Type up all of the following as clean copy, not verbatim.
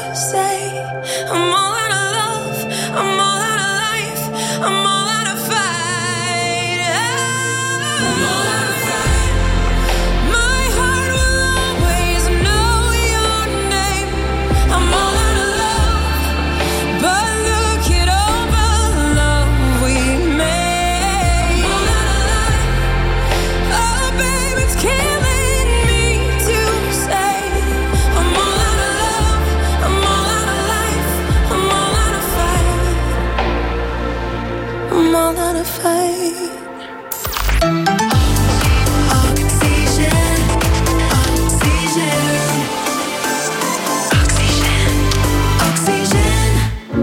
say I'm all out of love, I'm all out of life, I'm all out of fight. I'm all out of fight. My heart will always know your name. I'm all out of love, but look at all the love we made. I'm all out of life. Oh babe, it's killing me to say I'm all out of love, I'm all out of life, I'm all out of fight. I'm all out of fight. Oxygène, oxygène, oxygène, oxygène.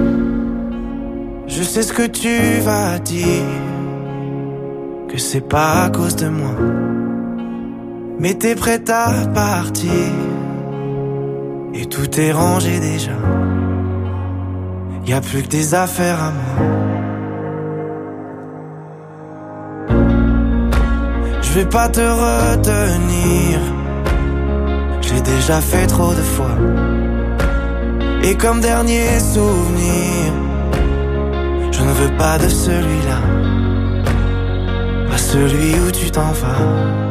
Je sais ce que tu vas dire, que c'est pas à cause de moi, mais t'es prête à partir et tout est rangé déjà. Y a plus que des affaires à moi. Je vais pas te retenir, j'ai déjà fait trop de fois. Et comme dernier souvenir, je ne veux pas de celui-là, pas celui où tu t'en vas.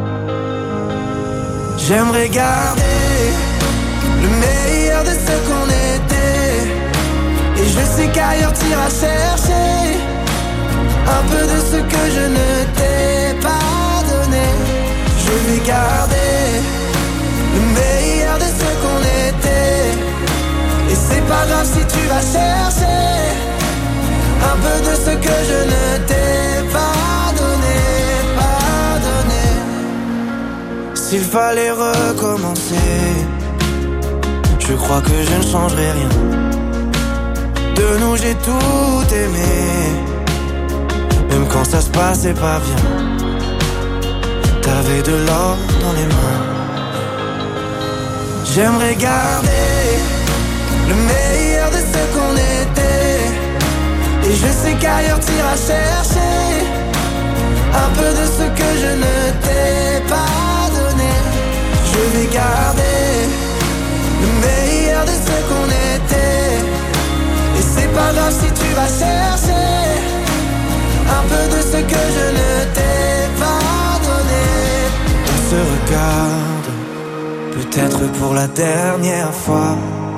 J'aimerais garder le meilleur de ce qu'on était, et je sais qu'ailleurs t'iras chercher un peu de ce que je ne t'ai pas donné. Je vais garder le meilleur de ce qu'on était, et c'est pas grave si tu vas chercher un peu de ce que je ne t'ai pas donné, pas donné. S'il fallait recommencer, je crois que je ne changerai rien. De nous j'ai tout aimé, même quand ça se passait pas bien. T'avais de l'or dans les mains. J'aimerais garder le meilleur de ce qu'on était, et je sais qu'ailleurs t'iras chercher un peu de ce que je ne t'ai pas donné. Je vais garder le meilleur de ce qu'on était, et c'est pas grave si tu vas chercher un peu de ce que je ne t'ai pas donné. On se regarde, peut-être pour la dernière fois,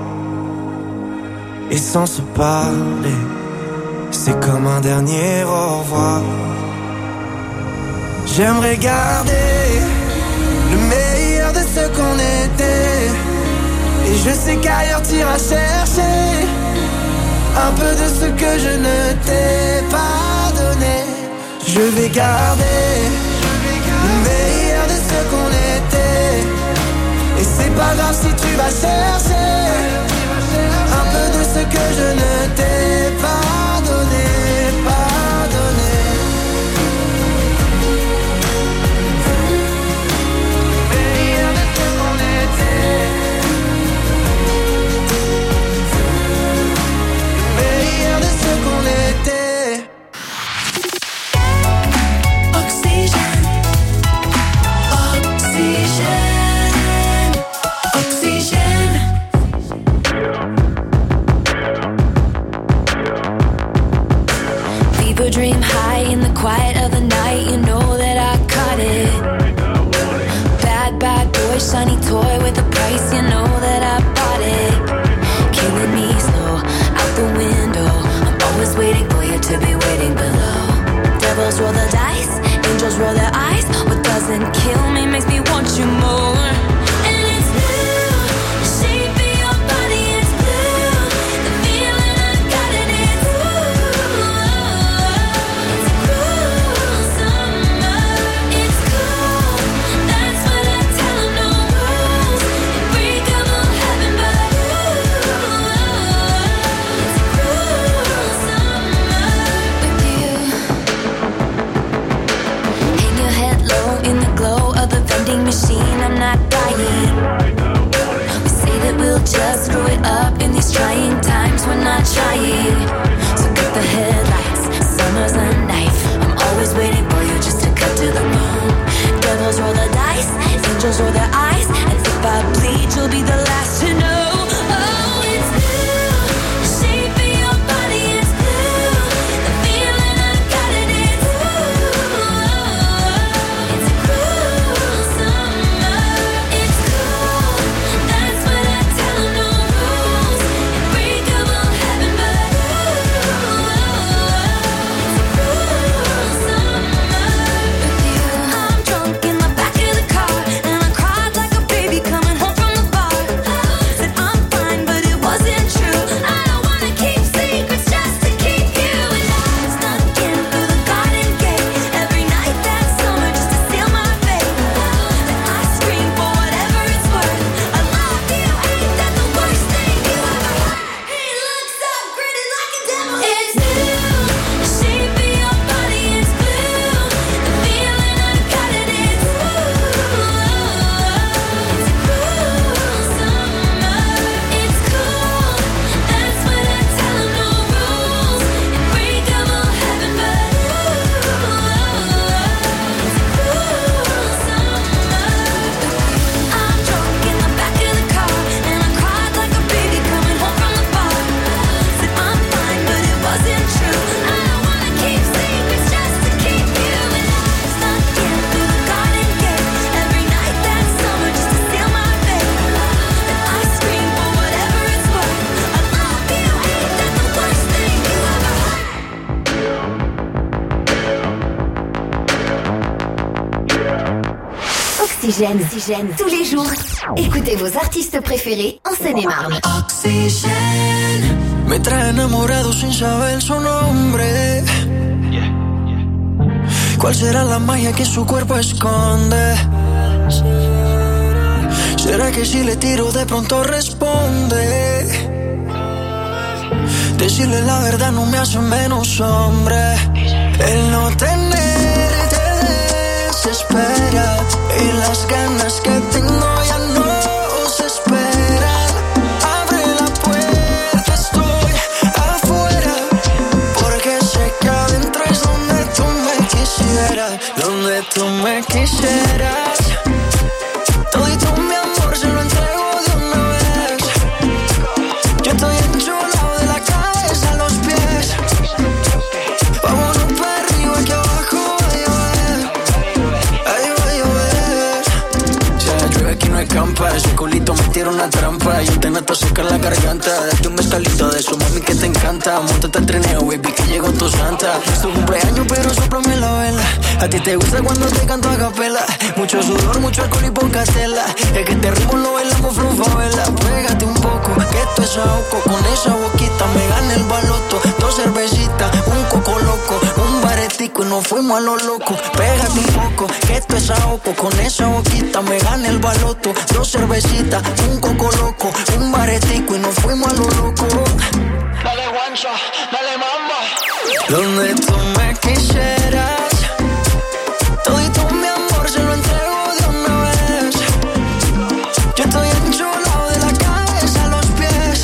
et sans se parler, c'est comme un dernier au revoir. J'aimerais garder le meilleur de ce qu'on était, et je sais qu'ailleurs t'iras chercher un peu de ce que je ne t'ai pas donné. Je vais garder le meilleur de ce qu'on était, et c'est pas grave si tu vas chercher un peu de ce que je ne t'ai pas donné, pas donné. Le meilleur de ce qu'on était, le meilleur de ce qu'on était. Oxygène, oxygène, oxygène. Fever dream high in the quiet of the night, you know that I caught it. Bad, bad boy, shiny toy with a price, you know that I bought it. Killing me slow, out the window, I'm always waiting for you to be waiting below. Devils roll the dice, angels roll their eyes. What doesn't kill me makes me want you more. And it's blue, the shape of your body is blue. The feeling I got in it, it's a cruel summer. It's cool, that's what I tell 'em, no rules. Unbreakable heaven, but it's a cruel summer with you. Hang your head low in the glow of the vending machine, I'm not dying. We say that we'll just screw it up in these trying times, we're not trying. So cut the headlights, summer's a knife. I'm always waiting for you just to cut to the bone. Devils roll the dice, angels roll their eyes, and if I bleed, you'll be the last to know. Oh, it's Oxygène. Tous les jours, écoutez vos artistes préférés en Seine-et-Marne. Oxygène. Me trae enamorado sin saber su nombre. ¿Cuál será la magia que su cuerpo esconde? ¿Será que si le tiro de pronto responde? Decirle la verdad no me hace menos hombre. El no tenerte desespera y las ganas que tengo ya no se esperan. Abre la puerta, estoy afuera, porque sé que adentro es donde tú me quisieras, donde tú me quisieras. Todito mi amor se lo entrego de una vez. Yo estoy enchulado de la cabeza a los pies. Vámonos para arriba que abajo va a llover. Ahí va a llover. Si la llueve aquí no escampa. Ese culito me tira una trampa. Yo te noto seca en la garganta. Date un mezcalito de eso, mami, que te encanta. Móntate al trineo, baby, que llegó tu santa. Es tu cumpleaños, pero sóplame la vela. A ti te gusta cuando te canto a capela. Mucho sudor, mucho alcohol y poca tela. Es que este ritmo lo bailamos flow favela. Pégate un poco, que esto es ahogo. Con esa boquita me gana el baloto. 2 cervecitas, un coco loco, un baretico y nos fuimos a lo loco. Pégate un poco, que esto es ahogo. Con esa boquita me gana el baloto. 2 cervecitas, un coco loco, un baretico y nos fuimos a lo loco. Dale guancha, dale mamba. Donde tú me quisieras. Todito mi amor se lo entrego de una vez. Yo estoy enchulado de la cabeza a los pies.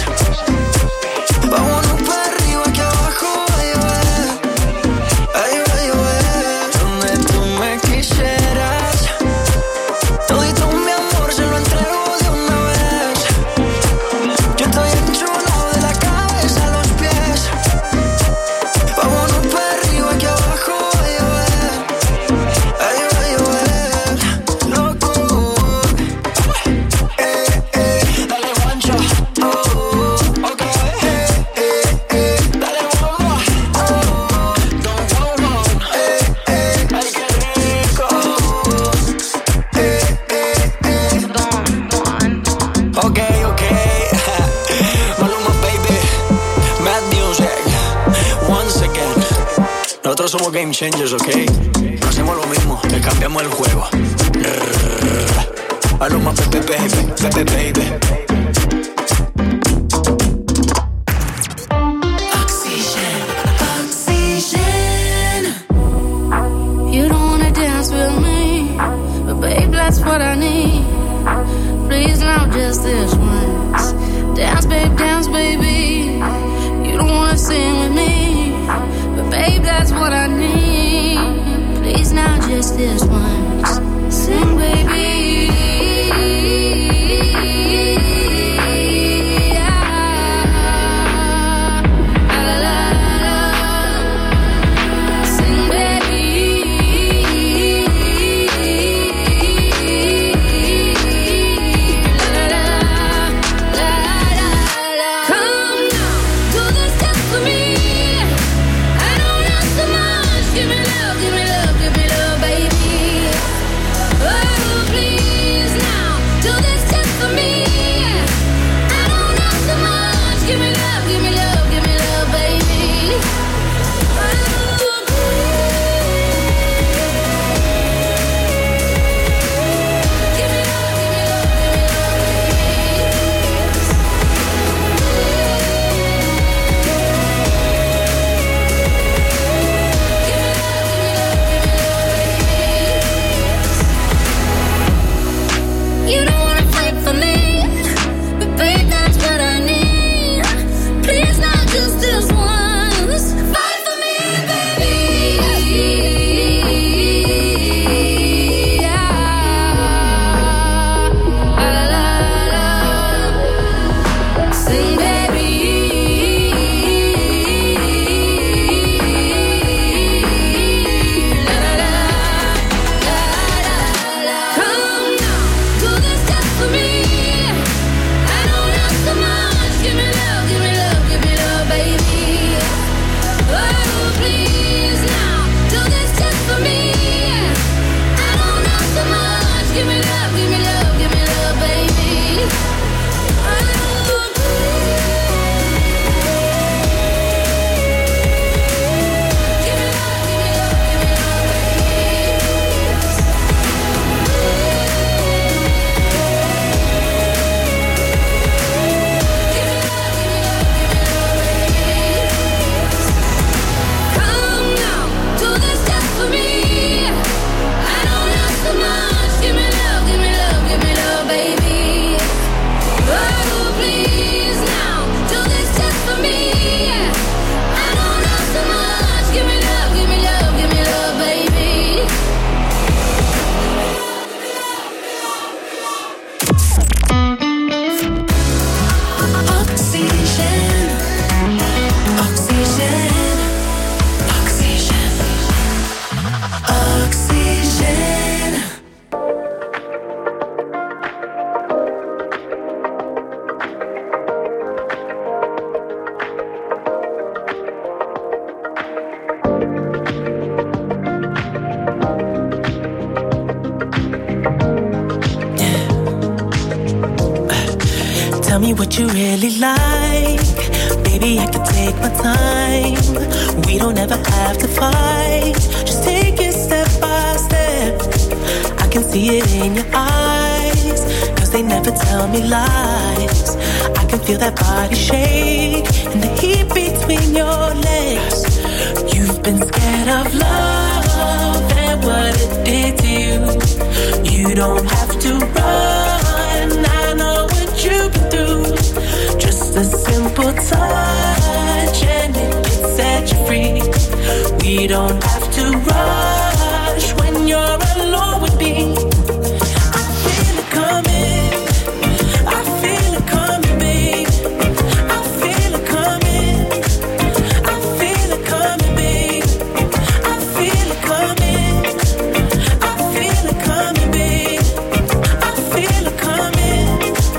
Vámonos para arriba que abajo va a llover. Ahí va a llover. Donde tú me quisieras. Todito mi amor se lo entrego de una vez. Yo estoy enchulado de la cabeza a los pies. Vámonos para arriba que abajo va a llover. Ahí va a llover, loco. Dale guancho, ok. Dale bomba, don't go wrong. Ay, qué rico. Ok. Maluma, baby. Mad Music. Once again. Nosotros somos game changers, ok. No hacemos lo mismo, le cambiamos el juego. Maluma, baby, baby. Oxygen. You don't wanna dance with me, but babe, that's what I need. Please now, just this once. Dance, baby. You don't wanna sing with me, but babe, that's what I need. Please now, just this once. Sing, baby. what you really like. Baby, I can take my time. We don't ever have to fight. Just take it step by step. I can see it in your eyes, 'cause they never tell me lies. I can feel that body shake and the heat between your legs. You've been scared of love and what it did to you. You don't have to run, I know what you've been through. Just a simple touch and it can set you free. We don't have to rush when you're alone with me. I feel it coming, I feel it coming, babe. I feel it coming, I feel it coming, babe. I feel it coming, I feel it coming, babe. I feel it coming,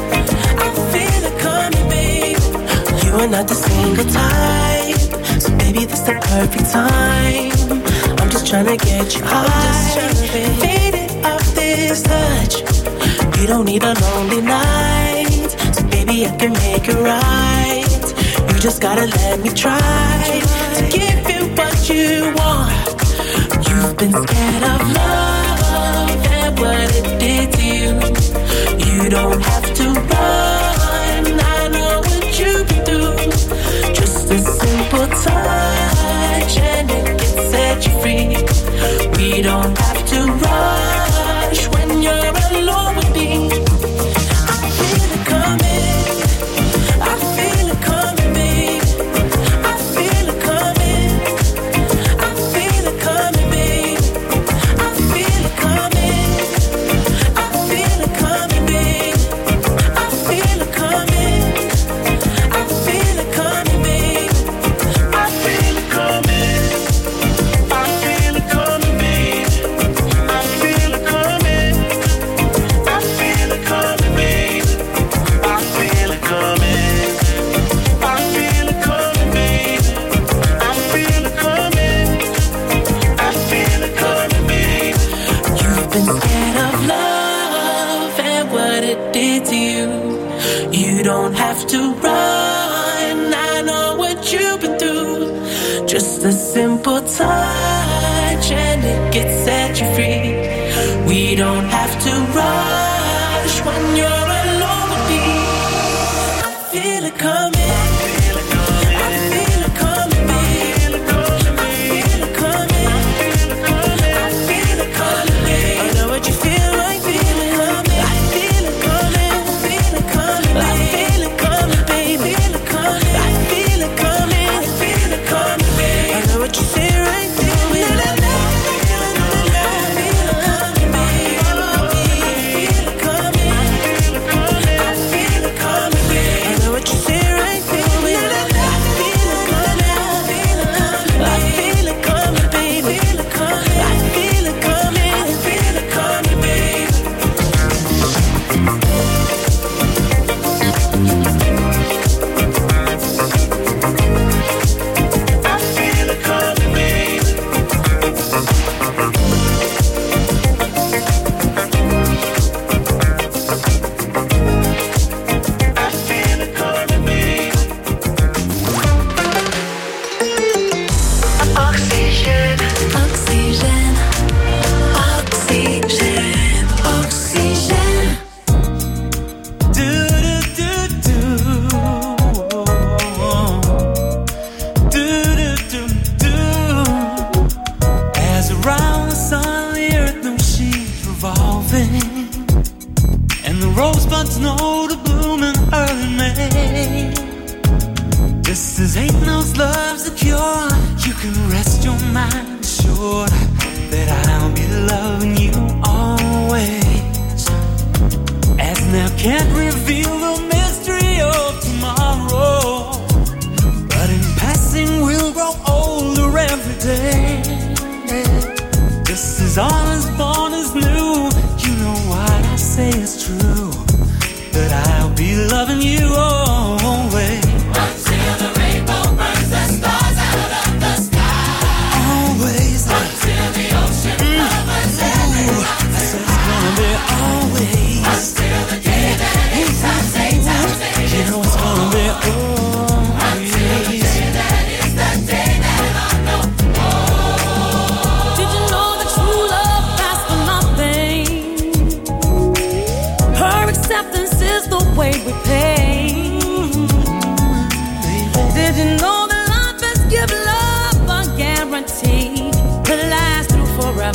I feel it coming, babe. You are not the single type, so baby, this the perfect time. I'm just tryna get you high, faded off this touch. You don't need a lonely night, so baby, I can make it right. You just gotta let me try to give you what you want. You've been scared of love and what it did to you. You don't have to run, I know what you've been through. Just a simple touch and it can set you free. We don't have to rush when you're alone with me. I feel it coming, I feel it coming, babe. I feel it coming, I feel it coming, babe. I feel it coming, I feel it coming, babe. I feel it coming, I feel it coming, babe. I feel it coming, I feel it coming, babe. I feel it coming, I feel it coming, babe. I feel it coming, I feel it coming, babe. I feel it coming, I feel it coming, babe. You've been scared of love and what it did to you. You don't have to run, I know what you've been through. Just a simple touch and it gets set you free. We don't have to rush when you're alone with me. I feel it coming, I feel it coming, I feel it coming, babe. I feel it coming, I feel it coming, babe. I know what you feel like, feel it coming. I feel it coming, I feel it coming, I feel it coming, babe. I feel it coming, I feel it coming, babe. I know what you feel right, feel it. Loving you always until the rainbow burns the stars out of the sky. Always until the ocean covers every mountain. It's gonna be always until the day that it stops.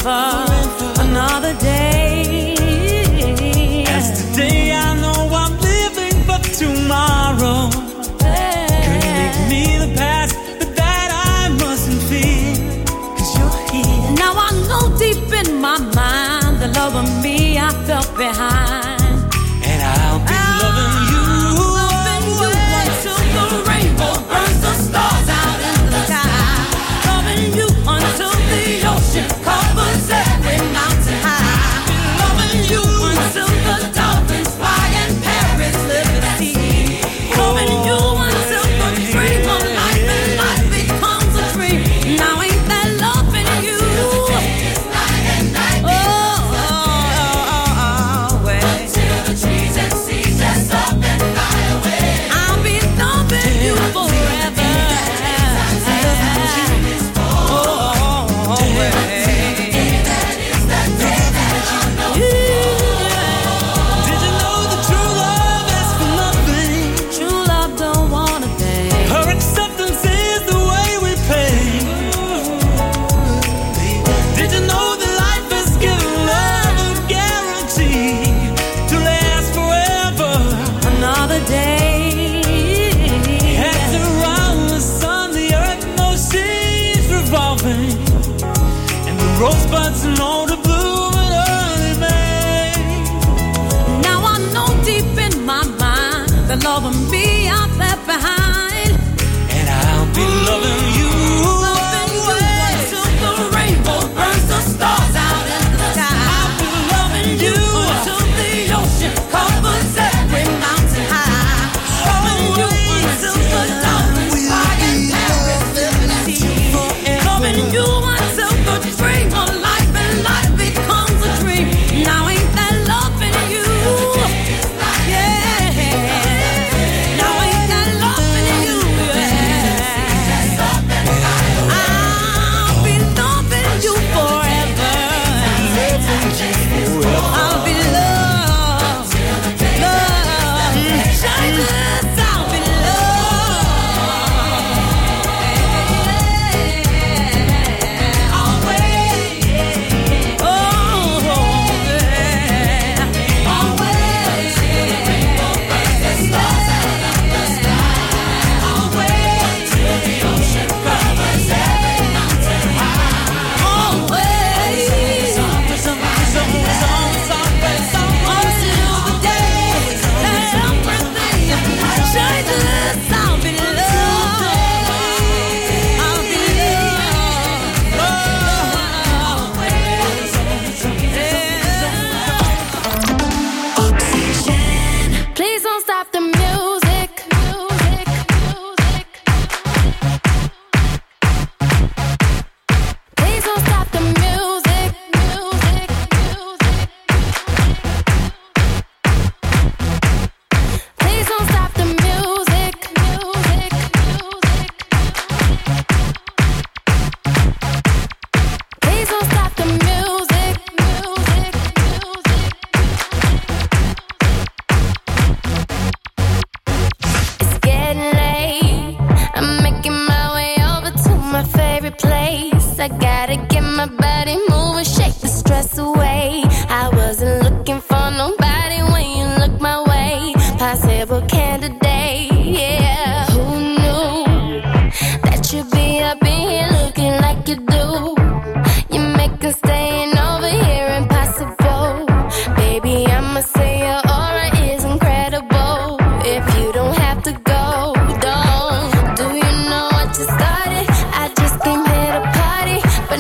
forever. Another day. As today I know I'm living for tomorrow. Could make me the past, but that I mustn't fear. 'Cause you're here. Now I know deep in my mind the love of me I felt behind. And I'll be loving you. Loving you until the rainbow burns the stars out in the sky. Loving you until the ocean covers every mountain high. Loving you until the dolphins fly and Paris liberty. Loving you until the dream of life and life becomes a dream. Now ain't that loving you? Until the trees and seas dress up and fly away. I'll be loving you forever. Did you know that true love asks for nothing? True love don't want a thing. Her acceptance is the way we pay. Did you know that life is giving love a guarantee to last forever? Another day. Heads around the sun, the earth, no seas revolving, and the rosebuds know to bloom in early May. Now I know deep in my mind the love of me I left behind. And I'll be loving you. Loving you until the rainbow burns the stars out in the sky. I'll be loving you Until the ocean covers every mountain high. Loving you until the dolphins fly and Paris liberty. Loving you until the dream of life and life becomes a dream. Now ain't that loving you? Yeah. Now ain't that loving you? Yeah. I'll be loving you forever. I'll be loved, loved, Jesus, I'll be loved, always, oh, yeah, always, always, the ocean covers every mountain high, always. Until the day that everything changes, I'll be loved. I'll be loved. Please don't stop the music. Please don't stop the music. Please don't stop the music. Please don't stop the music. It's getting late. I'm making my way over to my favorite place. I gotta get my body moving, shake the stress away. I wasn't looking for nobody when you look my way. Possible candidate, yeah. Who knew that you'd be up in here looking like you do? You make us staying over here impossible. Baby, I'ma say your aura is incredible. If you don't have to go, don't. Do you know what you started? I just came here to party, but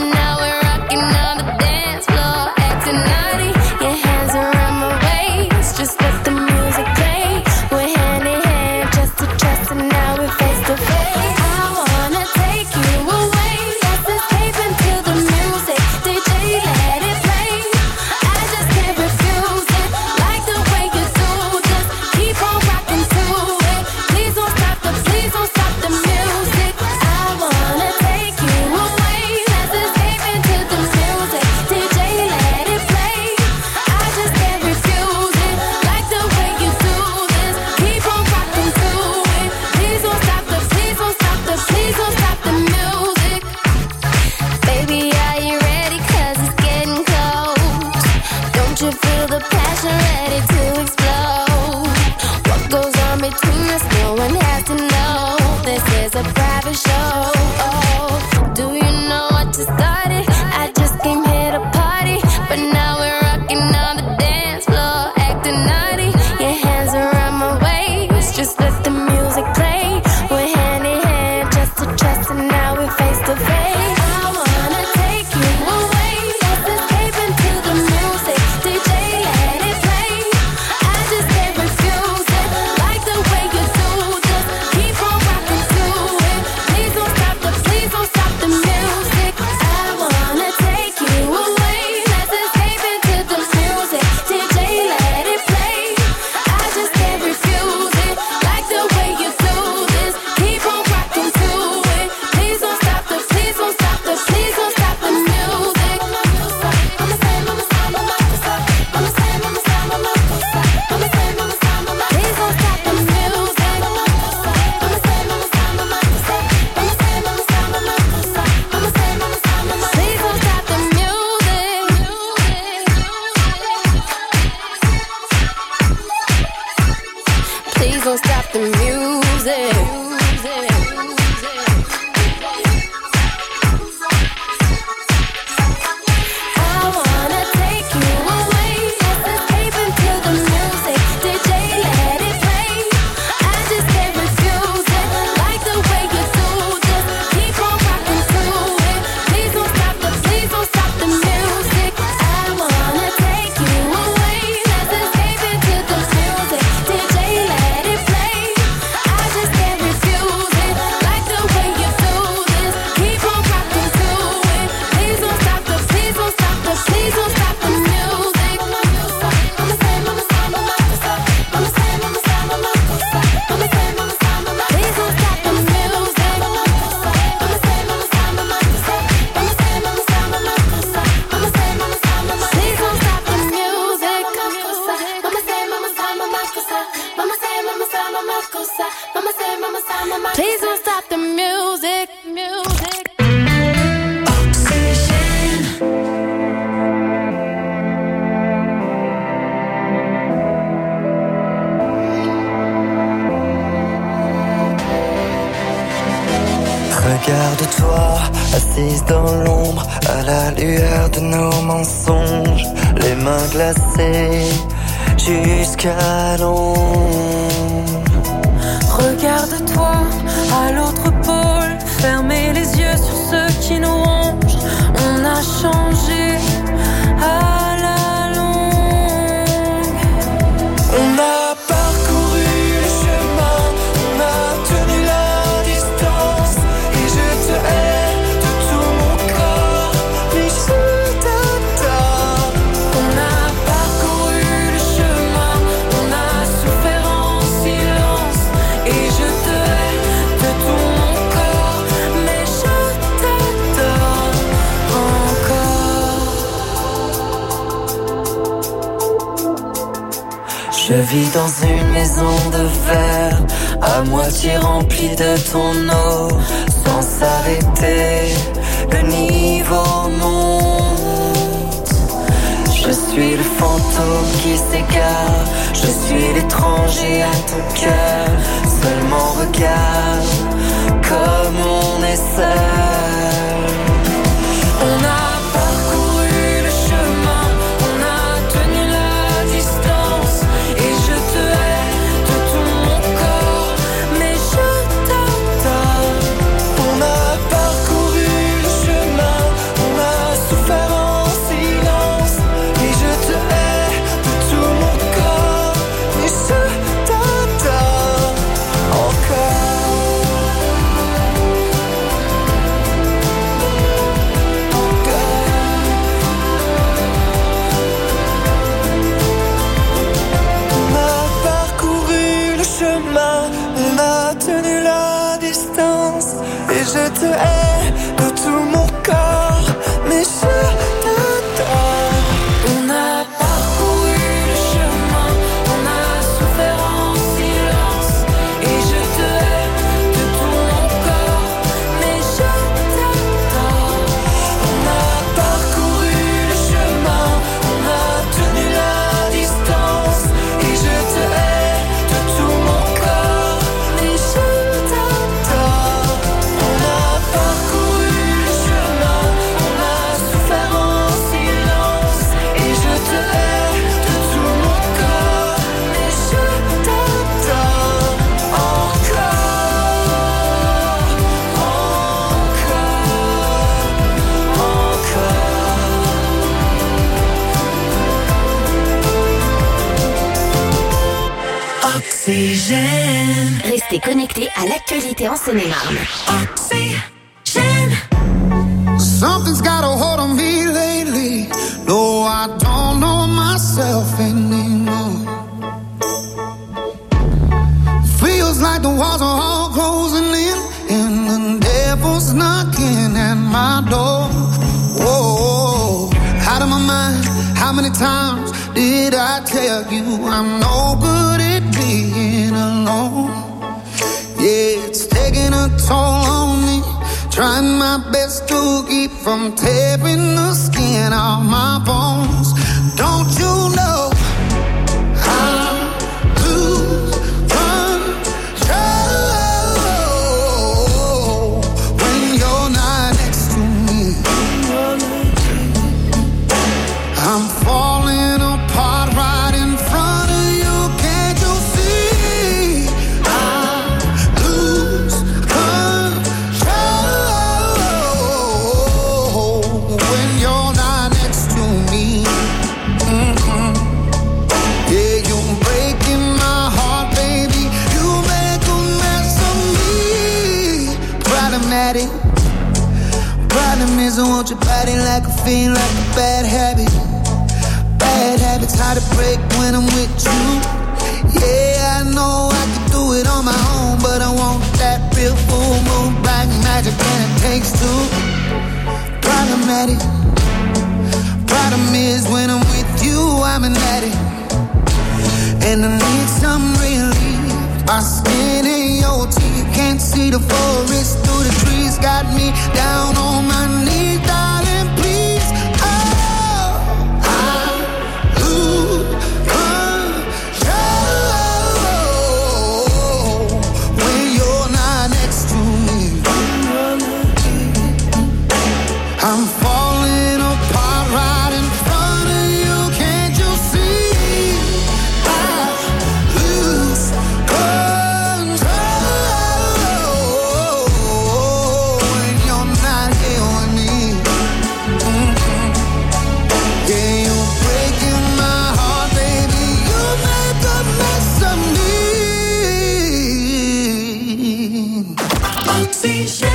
stop the music. Regarde-toi, assise dans l'ombre, à la lueur de nos mensonges, les mains glacées jusqu'à l'ombre. Regarde-toi à l'autre pôle, fermez les yeux sur ceux qui nous rongent. On a changé à la longue. On a parcouru le chemin, on a tenu la distance, et je te hais de tout mon corps, mais je t'adore. On a parcouru le chemin, on a souffert en silence, et je te hais de tout mon corps, mais je t'adore encore. Je vis dans une maison de verre, à moitié remplie de ton eau, sans s'arrêter, le niveau monte. Je suis le fantôme qui s'égare, je suis l'étranger à ton cœur. Seulement regarde comme on est seul. On a parcouru le chemin, on a tenu la distance, et je te hais de tout mon corps, mais je t'adore. On a parcouru le chemin, on a souffert en silence, et je te hais de tout mon corps, mais je t'adore encore. On a parcouru le chemin, on a tenu la distance, et je te hais de tout mon corps, mais je t'adore. On a parcouru le chemin, on a souffert en silence, et je te hais de tout mon corps, mais je t'adore. On a parcouru le chemin, on a tenu la distance, et je te hais de tout mon corps, mais je t'adore. On a parcouru le chemin, on a souffert en silence, et je te hais de tout mon corps, mais je t'adore encore, encore. Oxygène. Restez connectés à l'actualité en Seine-et-Marne. Oxygène. Something's got a hold on me lately. No, I don't know myself anymore. Feels like the walls are all closing in, and the devil's knocking at my door. Whoa, out of my mind. How many times did I tell you I'm no good at being alone? Yeah, it's taking a toll on me. Trying my best to keep from tearing the skin off my bones. Don't you know I lose control when you're not next to me? I'm falling apart right in front of you. Can't you see? I lose control when you're not next to me. Yeah, you're breaking my heart, baby. You make a mess of me. Problematic. Problem is I want your body like a fiend, like a bad habit. Bad habits hard to break when I'm with you. Yeah, I know I can do it on my own, but I want that real full moon black magic, and it takes two. Problematic. Problem is when I'm with you, I'm an addict, and I need some relief. My skin in your teeth, can't see the forest through the trees. Got me down on my knees, darling, please. Oh, I lose control when you're not next to me. I'm falling apart right in front of you. Can't you see? I lose control when you're not here with me. Yeah, you're breaking my heart, baby. You make a mess of me. Oxygen.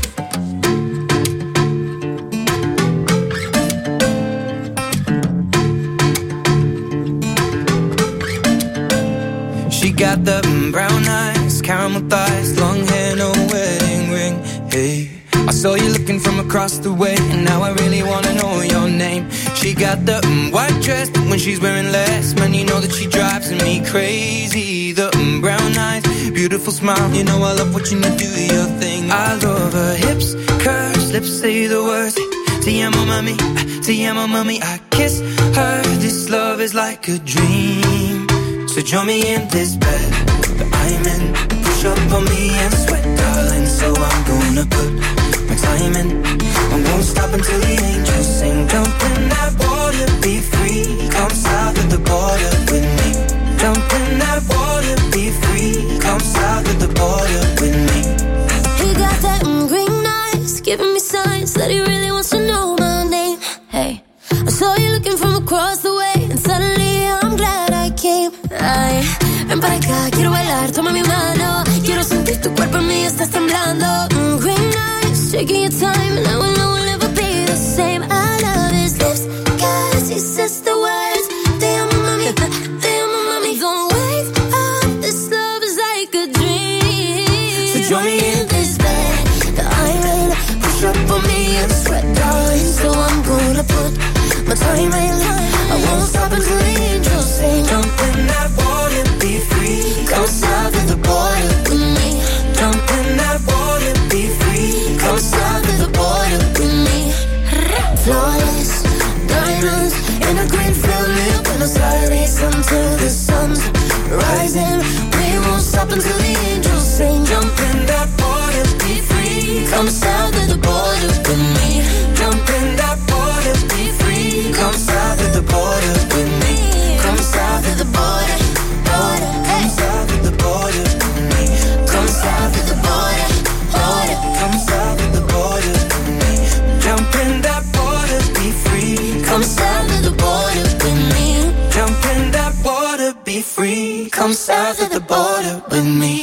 She got the brown eyes, caramel thighs, long hair, no wedding ring. Hey, I saw you looking from across the way, and now I really wanna know your name. She got the white dress, but when she's wearing less, man, you know that she drives me crazy. The brown eyes, beautiful smile, you know I love watching you do your thing. I love her hips, curves, lips say the words. Te amo, mami, I kiss her. This love is like a dream. So join me in this bed that I'm in. Push up on me and sweat, darling. So I'm gonna put my time in. I won't stop until the angels sing. Jump in that water, be free. Come south of the border with me. Jump in that water, be free. Come south of the border with me. He got that green eyes, giving me signs that he really wants to know my name. Hey, I saw you looking from across the way, and suddenly I'm glad I came. Ay, ven para acá, quiero bailar, toma mi mano. Quiero sentir tu cuerpo en mí, estás temblando. Green eyes, taking your time, and I will know we'll never be the same. I love his lips, cause he says the words. Te amo, mami, don't wake up, this love is like a dream. So join me in this bed that I'm in. Push up on me and sweat, darling. So I'm gonna put my time in. I won't stop until the angels sing. Jump in that water, be free. Come south of the border with me. Jump in that water, be free. Come south of the border with me. Flawless diamonds in a green field, live Buenos Aires until the sun's rising. We won't stop until the angels sing. Jump in that water, be free. Come south of the border with me. Jump in that water, be free. Come south of the border with me. Come south of the border, border. Come south of the border with me. Come south of the border, border. Come south of the border with me. Jump in that water, be free. Come south of the border with me. Jump in that water, be free. Come south of the border with me.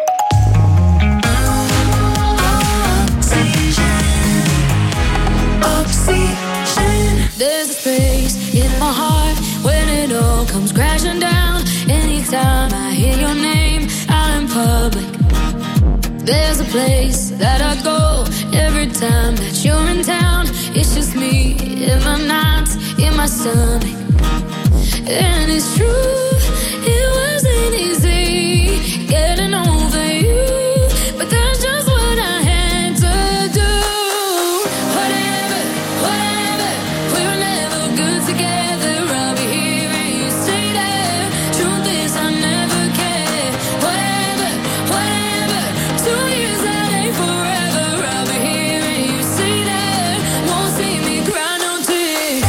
Oxygen. There's a space in my heart when it all comes crashing down. Anytime I hear your name out in public, there's a place that I go every time that you're in town. It's just me in my nights, in my stomach. And it's true, it wasn't easy getting over you, but that's just what I had to do. Whatever, we were never good together. I'll be here and you stay there. Truth is I never cared. Whatever, 2 years that ain't forever. I'll be here and you stay there. Won't see me cry no tears.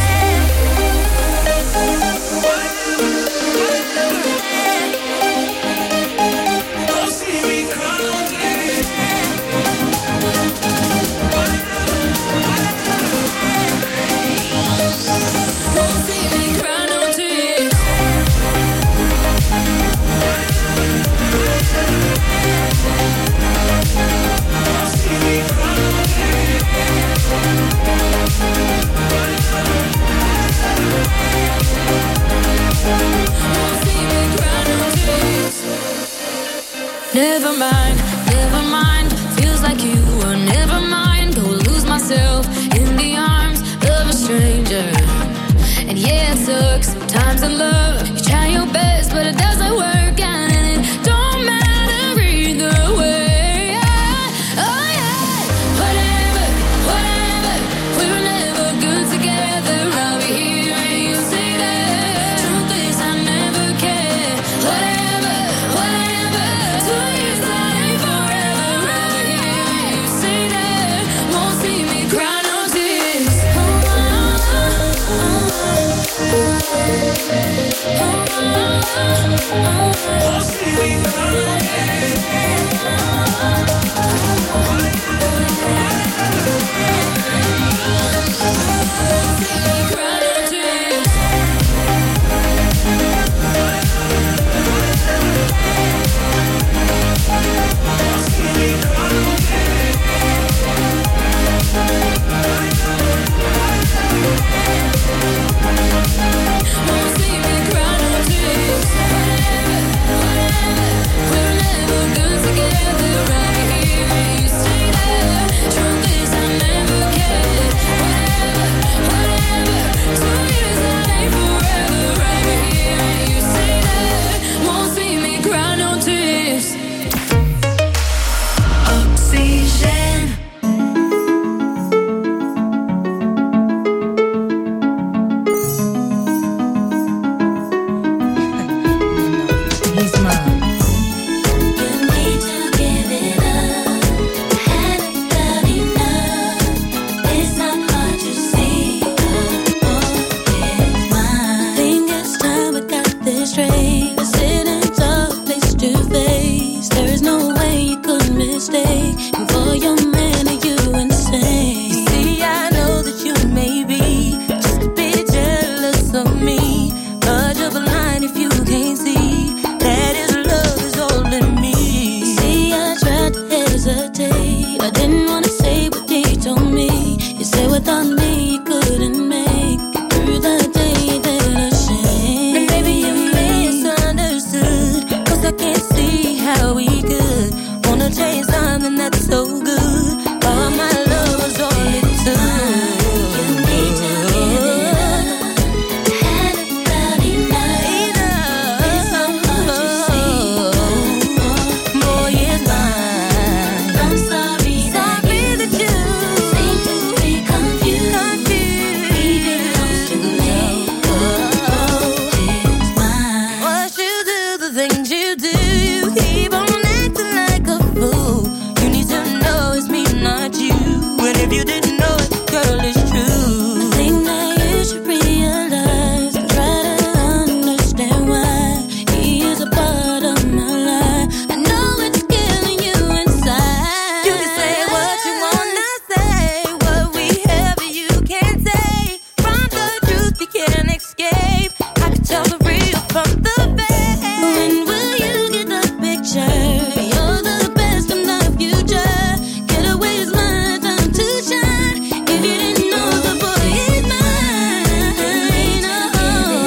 And for your man, are you insane? You see, I know that you may be just a bit jealous of me, but you're blind if you can't see that his love is all in me. See, I tried to hesitate. I didn't want to say what he told me. You said without me you couldn't make it through the day that I shame. And baby, you misunderstood, 'cause I can't see how we could wanna chase something that's so good. All my love was all it took. You need to give it up. Had about enough. It's not what you see. Boy, it's mine. I'm sorry that you seem to be confused. He belongs to me. It's mine. What you do, the things you do, you keep on acting like a fool. You need to know it's me, not you. And if you didn't know it, girl, it's true. I think that you should realize and try to understand why he is a part of my life. I know it's killing you inside. You can say what you wanna say, what we have you can't say. From the truth you can't escape. I can tell the real from the fake. When will you get the picture? You're the best of my future. Get away is my time to shine. If you didn't know, the boy is mine. Oh,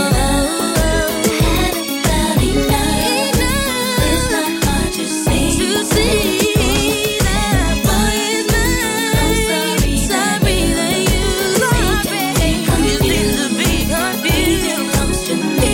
had about enough. It's not hard to see that boy is mine. I'm sorry that you seem to be confused. He belongs to me.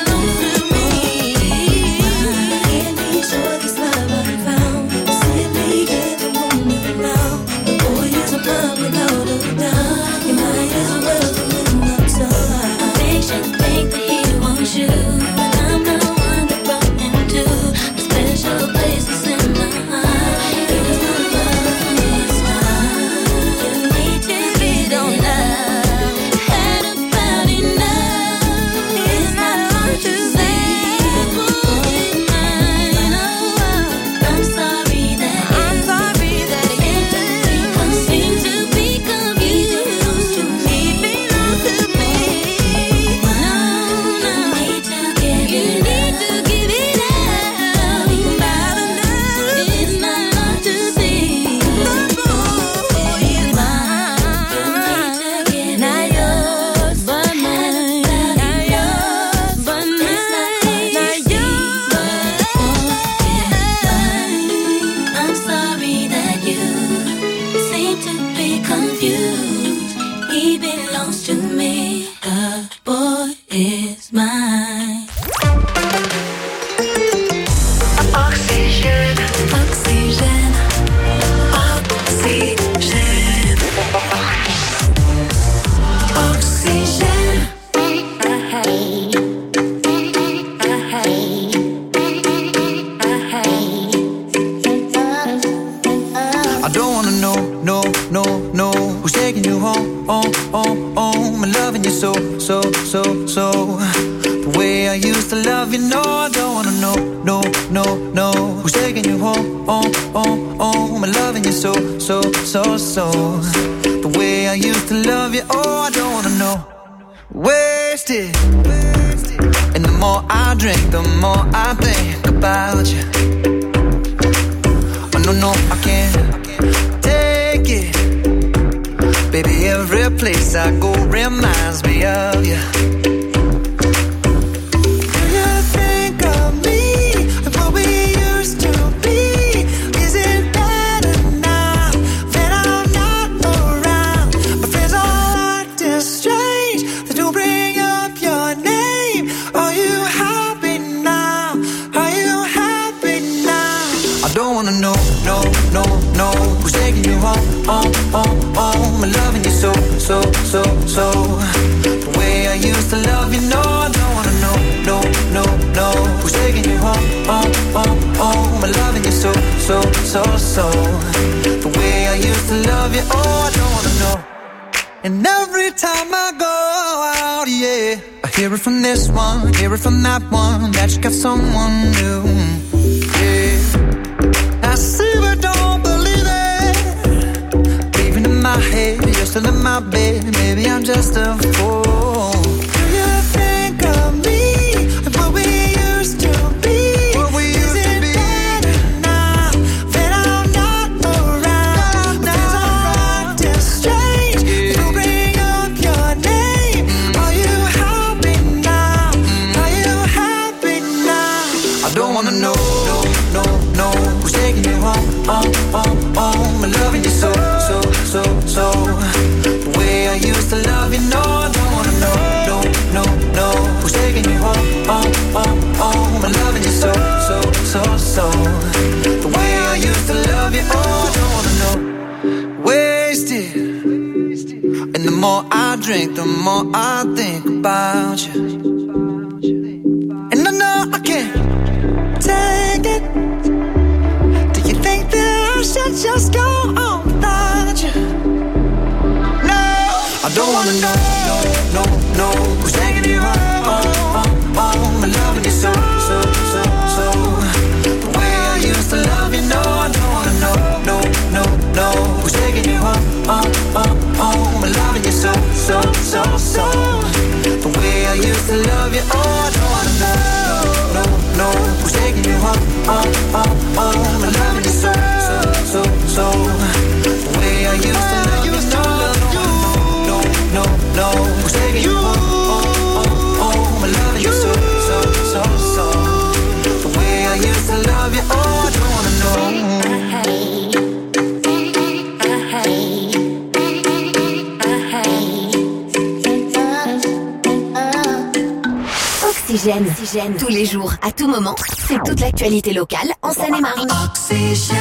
Can't be sure this love I found is simply getting older now. The boy is a mom without a doubt. You might as well be in the time. Patience think that he wants you, but I'm the one that brought him to a special place that's in my heart. He's my love from his time. You need to get on love. Had about enough. It's not hard to say. Boy is mine. Oh, I'm sorry that you seem to be confused. He belongs to me. No, you need to give it up. About enough. It's not hard to see. The boy is mine. Not yours, but mine. Not yours, but mine. Not yours, but mine. I'm sorry that you seem to be confused. He belongs to me. The boy is mine. Oxygène, oxygène, oxygène, oxygène. I don't wanna know, no, who's taking you home, home, and loving you so. The way I used to love you, no, I don't wanna know, no, who's taking you home, home, and loving you so. The way I used to love you, oh, I don't wanna know. Wasted, and the more I drink, the more I think about you. Oh, no, I can't take it. Baby, every place I go reminds me of you. Do you think of me and what we used to be? Is it better now that I'm not around? My friends all acting strange. They don't bring up your name. Are you happy now? Are you happy now? I don't wanna know, no, who's taking you home, home, and loving you so. The way I used to love you, no, I don't wanna know, no, who's taking you home, home, and loving you so. The way I used to love you, oh, I don't wanna know. And every time I go out, yeah, I hear it from this one, hear it from that one, that you got someone new, yeah. I see but don't believe it. still in my bed, maybe I'm just a fool. Do you think of me and what we used to be? What we used to be. Now that I'm not around, things are acting strange. People bring up your name. Are you happy now? Are you happy now? I don't wanna know, no, who's taking you home, I'm loving you so. The way I used to love you, no, I don't wanna know, no, who's taking you home, I'm loving you so. The way I used to love you, oh, I don't wanna know. Wasted, and the more I drink, the more I think about you. And I know I can't take it. Do you think that I should just go on without you? No, I don't wanna know, who's taking you home, I'm loving you so. The way I used to love you, no, I don't wanna know, who's taking you home, I'm loving you so. The way I used to love you, oh, I don't wanna know, who's taking you home, I'm loving you so. The way I used to love you, no, who's taking you home, I'm loving you so. The way I used to love you, oh, I don't wanna know. Oxygène. Tous les jours, à tout moment, c'est toute l'actualité locale en Seine-et-Marne. Oxygène.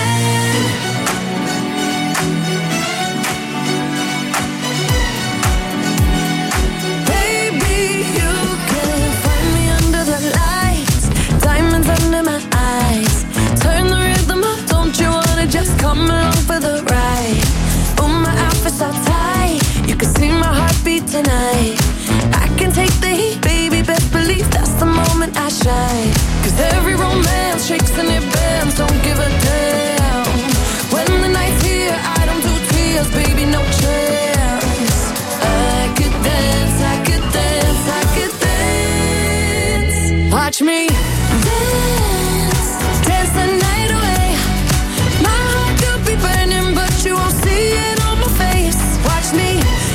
Under my eyes, turn the rhythm up. Don't you wanna just come along for the ride? Oh, my outfit's all tight. You can see my heartbeat tonight. I can take the heat, baby. Best believe that's the moment I shine. 'Cause every romance shakes and it bends. Don't give a damn. When the night's here, I don't do tears, baby. No chance. I could dance, I could dance, I could dance. Watch me. Dance the night away. My heart could be burning, but you won't see it on my face. Watch me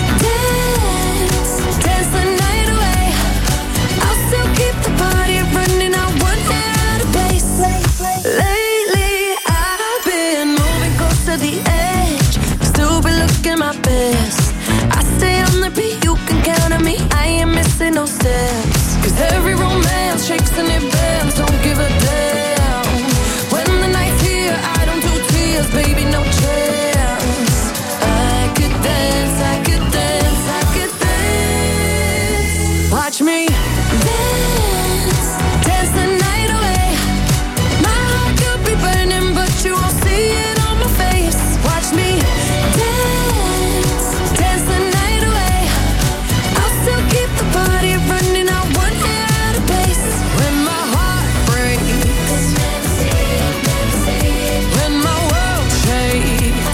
dance the night away. I'll still keep the party running. I won't out of place. Lately I've been moving close to the edge. Still be looking my best. I stay on the beat, you can count on me. I ain't missing no steps. 'Cause every romance shakes and it bends. Don't give a damn. When the night's here, I don't do tears, baby, no chance. I could dance, I could dance, I could dance. Watch me dance the night away. My heart could be burning, but you won't see it on my face. Watch me dance the night away. I'll still keep the party running. I won't out of place. When my heart breaks, when my world shakes,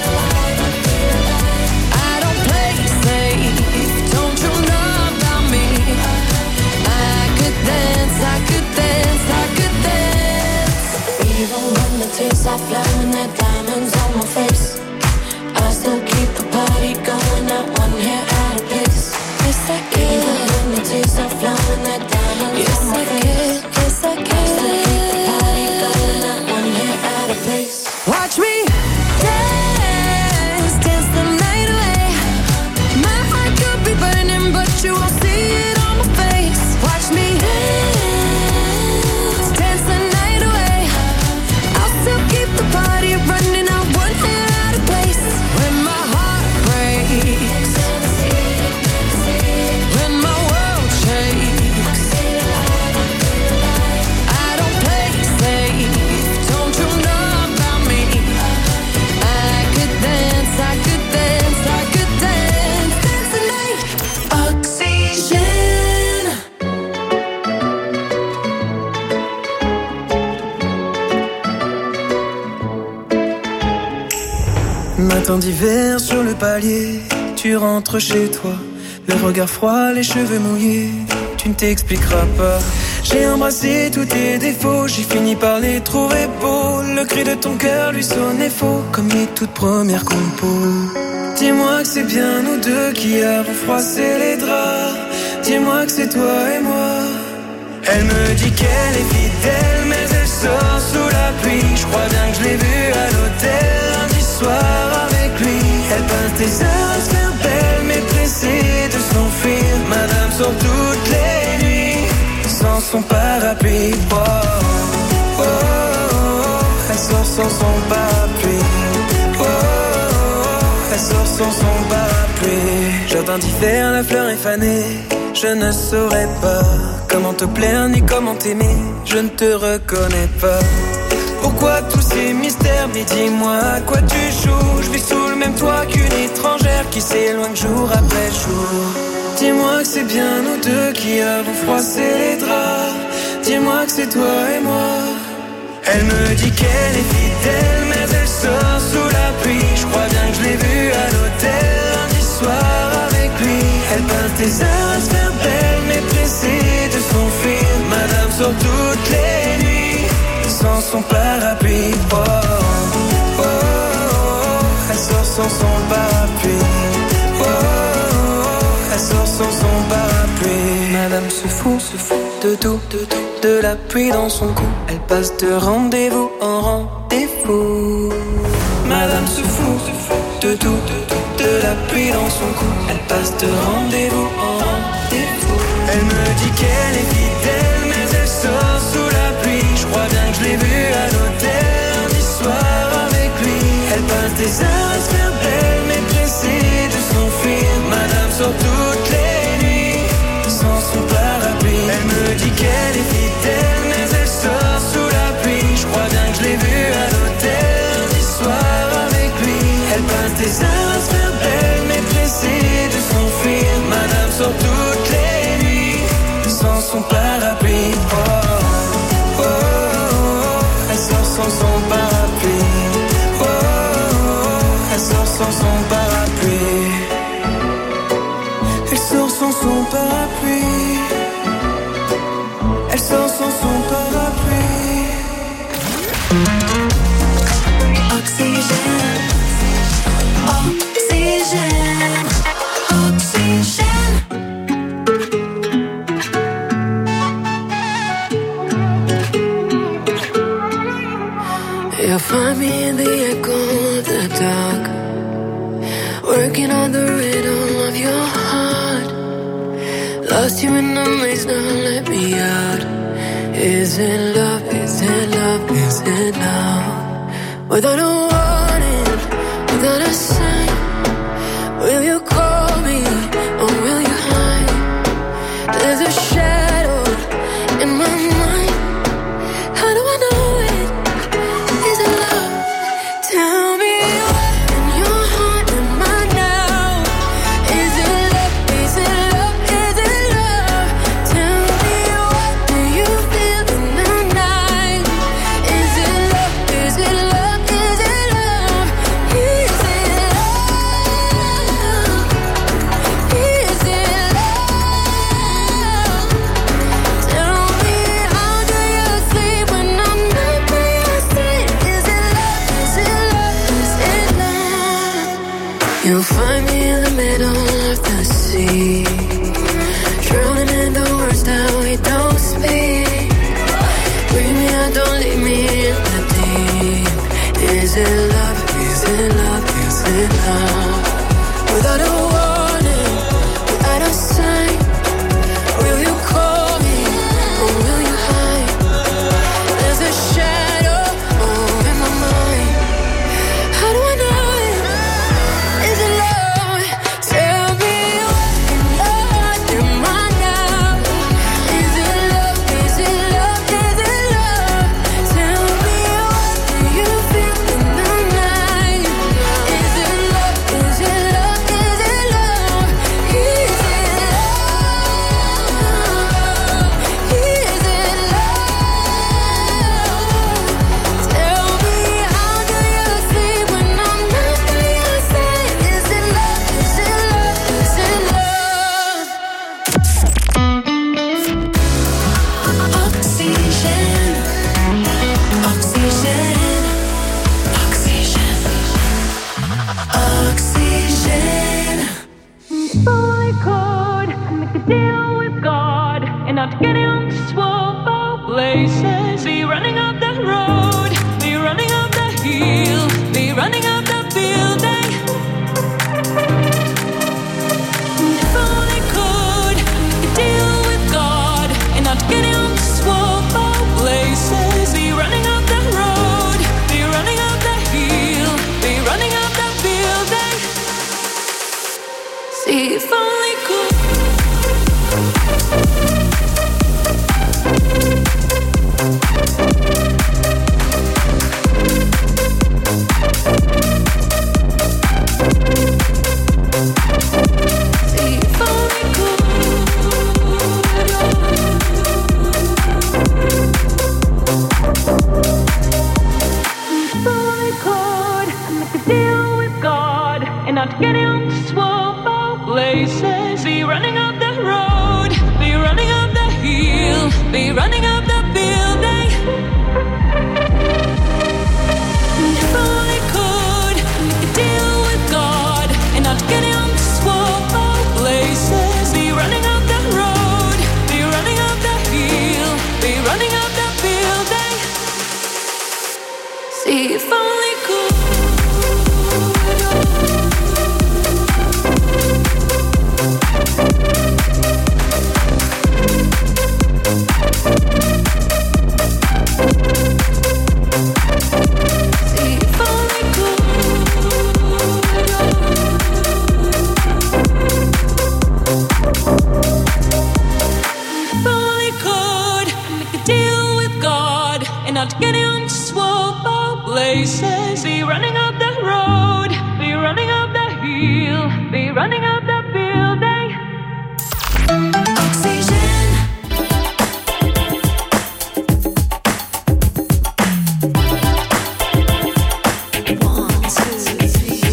I don't play safe. Don't you know about me? I could dance, I could dance, I could dance. Even when the tears are flowing, there diamonds on my face, I still keep the party going. Not one hair out of place. Yes, I can. Even when the tears are flowing, there diamonds on my face. Yes, I can. I still keep the party going. Not one hair out of place. Watch me dance the night away. My heart could be burning, but you won't see it on my face. Watch me dance the night away. I'll still keep the party running. I won't out of place. When my heart breaks, when my world shakes, I don't play safe. Don't you know about me? I could dance, I could dance, I could dance. Dance the night. Oxygène. Matin d'hiver sur le palier, tu rentres chez toi, le regard froid, les cheveux mouillés, tu ne t'expliqueras pas. J'ai embrassé tous tes défauts, j'ai fini par les trouver beaux. Le cri de ton cœur lui sonnait faux, comme les toutes premières compos. Dis-moi que c'est bien nous deux qui avons froissé les draps. Dis-moi que c'est toi et moi. Elle me dit qu'elle est fidèle, mais elle sort sous la pluie. Je crois bien que je l'ai vue à l'hôtel lundi soir avec lui. Elle passe des heures à se faire belle, mais pressée de s'enfuir. Madame sort toutes les nuits sans son parapluie. Oh, oh, oh, oh. Elle sort sans son parapluie. Oh, oh, oh. Elle sort sans son parapluie. Jardin d'hiver, la fleur est fanée. Je ne saurais pas comment te plaire ni comment t'aimer. Je ne te reconnais pas. Pourquoi tous ces mystères? Mais dis-moi à quoi tu joues. Je vis sous le même toit qu'une étrangère qui s'éloigne jour après jour. Dis-moi que c'est bien nous deux qui avons froissé les draps. Dis-moi que c'est toi et moi. Elle me dit qu'elle est fidèle, mais elle sort sous la pluie. Je crois bien que je l'ai vue à l'hôtel lundi soir avec lui. Elle passe des heures à se faire belle, mais pressée de s'enfuir. Madame sort toutes les nuits sans son parapluie. Oh, oh, oh, oh. Elle sort sans son parapluie. Oh, oh, oh. Elle sort sans son parapluie. Madame se fout de tout, de la pluie dans son cou. Elle passe de rendez-vous en rendez-vous. Madame se fout de tout, de la pluie dans son cou. Elle passe de rendez-vous en rendez-vous. Elle me dit qu'elle est fidèle, mais elle sort sous la pluie. Je crois bien que je l'ai vue à l'hôtel lundi soir avec lui. Elle passe des heures à se faire belle, mais pressée de s'enfuir. Madame sort toutes les nuits sans son parapluie. Elle me dit qu'elle est fidèle, mais elle sort sous la pluie. Je crois bien que je l'ai vue à l'hôtel lundi soir avec lui. Elle passe des heures à se faire belle, mais pressée de s'enfuir. Madame sort toutes les nuits sans son parapluie. Oh, oh, oh, oh. Elle sort sans son parapluie. Oh, oh, oh. Elle sort sans son parapluie. Elle sort sans son parapluie. Elle sort sans son parapluie. Oxygène, oxygène, oxygène. You'll find me in the echo of the dark, working on the rhythm of your heart. Lost you in the maze, now let me out. Is it love, is it love, is it love? Without a warning, without a sign, will you call me or will you hide? There's a shadow in my mind. How do I know it? Is it love? Tell me what in your heart am I now? Is it love? Is it love? Is it love? Tell me what do you feel in the night? Is it love? Is it love? Is it love? Is it love? Is it love? Tell me how do you sleep when I'm not by your side? Is it love? Is it love? Is it love? You'll find me in the middle of the sea, drowning in the words that we don't speak. Bring me out, don't leave me in the deep. Is it love? Is it love? Is it love? Without a warning, without a sign, will you call me or will you hide? There's a shadow in my mind. How do I know it? Is it love? Tell me what in your heart am I now? Is it love? Is it love? Is it love? Tell me what do you feel in the night? Is it love? Oxygen. If I could make a deal with God and not get him to swap our places, be running up that road, be running up that hill, be running up that building. If I could make a deal with God and not get him to swap our places, be running up that road, be running up that hill, be running up that building. See if only could. See if only could. If only could make a deal with God and not get him to swap our places. Be running up that road, be running up that hill, be running up that building. If only could make a deal with God and not get him to swap our places. Be running up that road, be running up that hill, be running up that building. See if only could. See if only could. If only could make a deal with God and not get him to swap our places. Be running up that road, be running up that hill, be running up that building. Oxygen. One, two, three.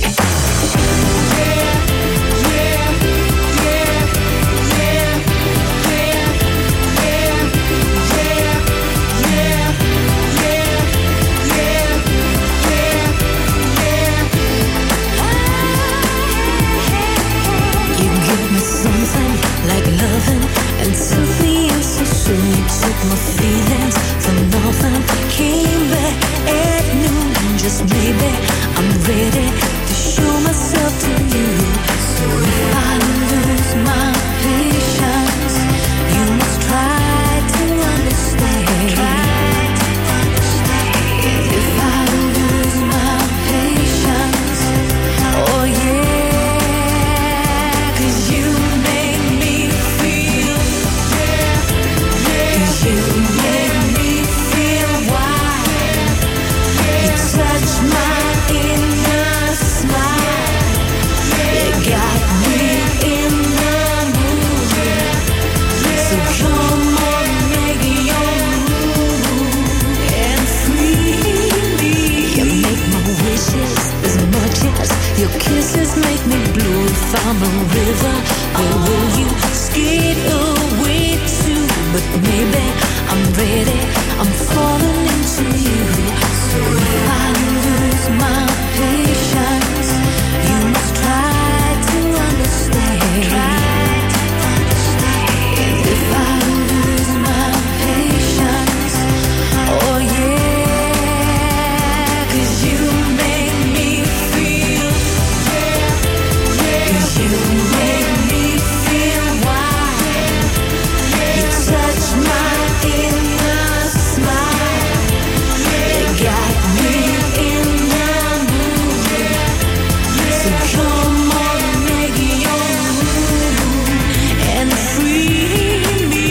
You give me something like loving and something else so soon. You took my feelings for nothing, came back at noon. Just maybe I'm ready to show myself to you. So if I lose my patience, you must try to understand. If I lose my patience, oh yeah, 'cause you make me feel, 'cause you make me feel wild. You touch my inner smile. You got me in the mood. So come on, make your move and free me. You make my wishes as much as your kisses make me blue. If I'm a river, where will you skate away to? But maybe I'm ready, I'm falling into you. So if I lose my patience, you must try to understand. If I lose my patience, oh yeah, 'cause you make me feel, 'cause you make me feel wild. You touch my inner smile. You got me in the mood. So come on, make your move and free me.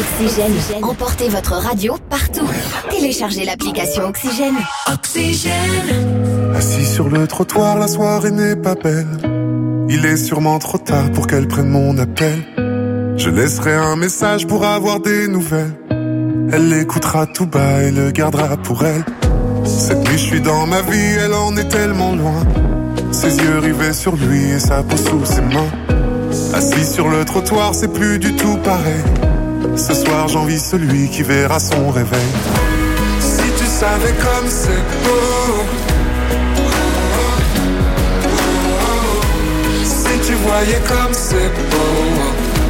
Oxygène. Emportez votre radio partout. Téléchargez l'application Oxygène. Oxygène. Assis sur le trottoir, la soirée n'est pas belle. Il est sûrement trop tard pour qu'elle prenne mon appel. Je laisserai un message pour avoir des nouvelles. Elle l'écoutera tout bas et le gardera pour elle. Cette nuit je suis dans ma vie, elle en est tellement loin. Ses yeux rivés sur lui et sa peau sous ses mains. Assis sur le trottoir, c'est plus du tout pareil. Ce soir j'envie celui qui verra son réveil. Si tu savais comme c'est beau, si tu voyais comme c'est beau.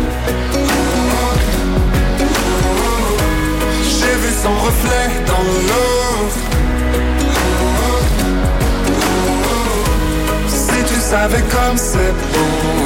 J'ai vu son reflet dans l'eau. Si tu savais comme c'est beau.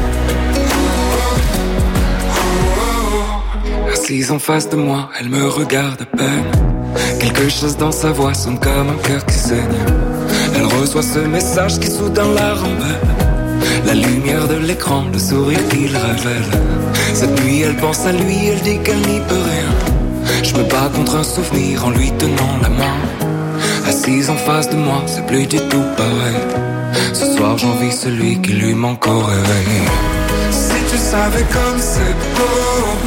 Assise en face de moi, elle me regarde à peine. Quelque chose dans sa voix sonne comme un cœur qui saigne. Elle reçoit ce message qui soudain la rembelle. La lumière de l'écran, le sourire qu'il révèle. Cette nuit elle pense à lui, elle dit qu'elle n'y peut rien. Je me bats contre un souvenir en lui tenant la main. Assise en face de moi, c'est plus du tout pareil. Ce soir j'envie celui qui lui manque au réveil. Si tu savais comme c'est beau.